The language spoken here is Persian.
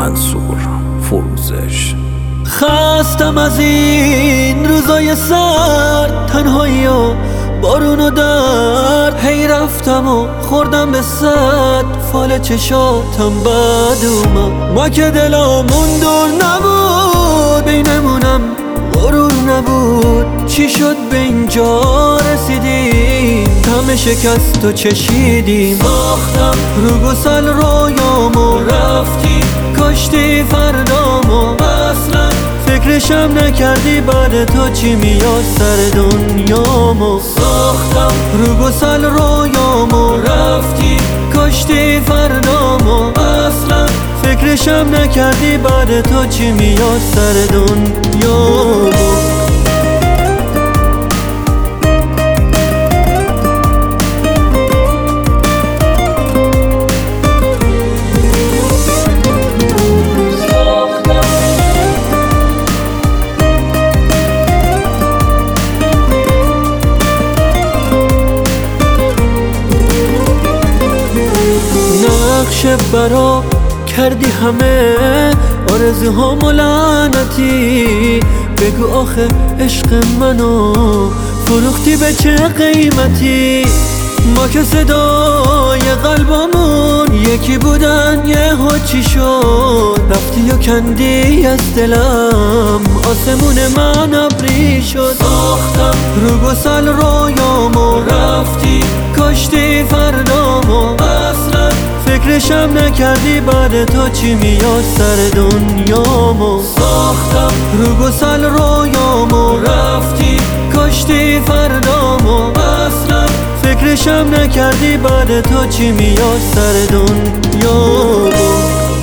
منصور فروزش. خستم از این روزای سرد، تنهایی و بارون و درد. هی رفتم و خوردم به صد فال چشاتم بد اومد. ما که دلامون دور نبود، بینمونم غرور نبود. چی شد به اینجا رسیدیم؟ همه شکست و چشیدیم. ساختم رو گسل رویامو، رفتی کاشتی فردامو. اصلا فکرشم نکردی بعد تو چی میاد سر دنیامو. ساختم رو گسل رویامو، رفتی کاشتی فردامو. اصلا فکرشم نکردی بعد تو چی میاد سر دنیامو. نقشه برا کردی همه آرزوهامو لعنتی. بگو آخه عشق منو فروختی به چه قیمتی؟ ما که صدای قلبمون یکی بودن، یهو چی شد؟ رفتی و کندی از دلم، آسمون من ابری شد. ساختم رو گسل رویامو، رفتی کاشتی فردامو. اصلا فکرشم نکردی بعد تو چی میاد سر دنیامو. ساختم رو گسل رویامو، رفتی کاشتی فردامو. اصلا فکرشم نکردی بعد تو چی میاد سر دنیامو.